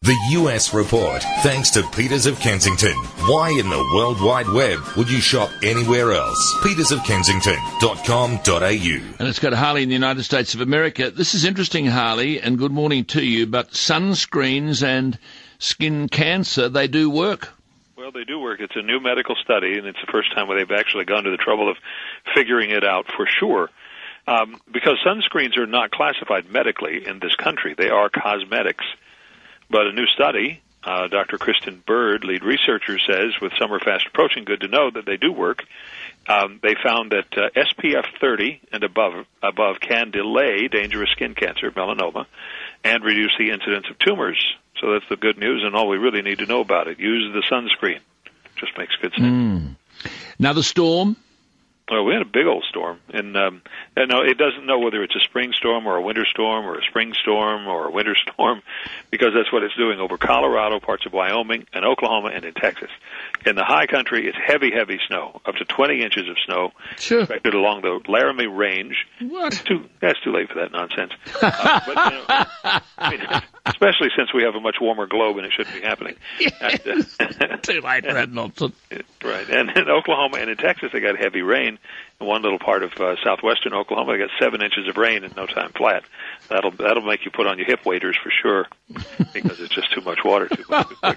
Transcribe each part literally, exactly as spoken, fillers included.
The U S Report, thanks to Peters of Kensington. Why in the World Wide Web would you shop anywhere else? peters of kensington dot com dot a u. And let's go to Harley in the United States of America. This is interesting, Harley, and good morning to you, but sunscreens and skin cancer, they do work. Well, they do work. It's a new medical study, and it's the first time where they've actually gone to the trouble of figuring it out for sure. Um, because sunscreens are not classified medically in this country. They are cosmetics. But a new study, uh, Doctor Kristen Bird, lead researcher, says, with summer fast approaching, good to know that they do work. Um, they found that uh, S P F thirty and above above can delay dangerous skin cancer, melanoma, and reduce the incidence of tumors. So that's the good news, and all we really need to know about it. Use the sunscreen. Just makes good sense. Mm. Now the storm. Well, we had a big old storm, and um, and no, it doesn't know whether it's a spring storm or a winter storm or a spring storm or a winter storm, because that's what it's doing over Colorado, parts of Wyoming, and Oklahoma, and in Texas. In the high country, it's heavy, heavy snow, up to twenty inches of snow sure. expected along the Laramie Range. What? It's too, that's too late for that nonsense. Uh, but, you know, I mean, especially since we have a much warmer globe and it shouldn't be happening. Yes. And, uh, too late for that nonsense. Right. And in Oklahoma and in Texas, they got heavy rain. In one little part of uh, southwestern Oklahoma, they got seven inches of rain in no time flat. That'll that'll make you put on your hip waders for sure, because it's just too much water too much. Too quick.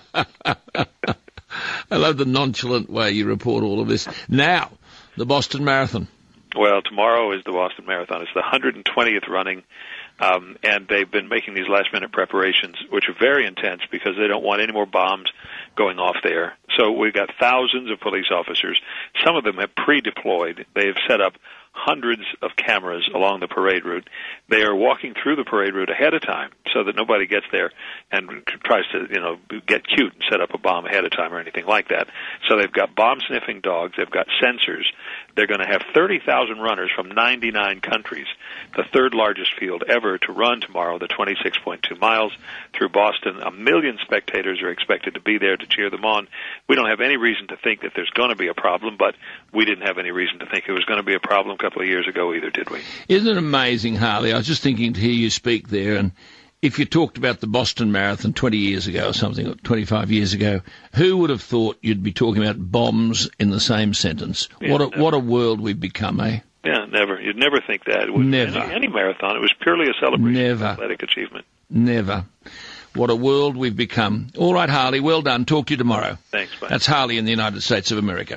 I love the nonchalant way you report all of this. Now, the Boston Marathon. Well, tomorrow is the Boston Marathon. It's the one hundred twentieth running, um, and they've been making these last-minute preparations, which are very intense because they don't want any more bombs going off there. So we've got thousands of police officers. Some of them have pre-deployed. They have set up hundreds of cameras along the parade route. They are walking through the parade route ahead of time so that nobody gets there and tries to, you know, get cute and set up a bomb ahead of time or anything like that. So they've got bomb-sniffing dogs. They've got sensors. They're going to have thirty thousand runners from ninety-nine countries, the third largest field ever to run tomorrow, the twenty-six point two miles through Boston. A million spectators are expected to be there to cheer them on. We don't have any reason to think that there's going to be a problem, but we didn't have any reason to think it was going to be a problem a couple of years ago either, did we? Isn't it amazing, Harley? I was just thinking to hear you speak there, and if you talked about the Boston Marathon twenty years ago or something, or twenty-five years ago, who would have thought you'd be talking about bombs in the same sentence? Yeah, what a, never. what a world we've become, eh? Yeah, never. You'd never think that. It was Never. Any, any marathon. It was purely a celebration Never. of athletic achievement. Never. What a world we've become. All right, Harley, well done. Talk to you tomorrow. Thanks, bye. That's Harley in the United States of America.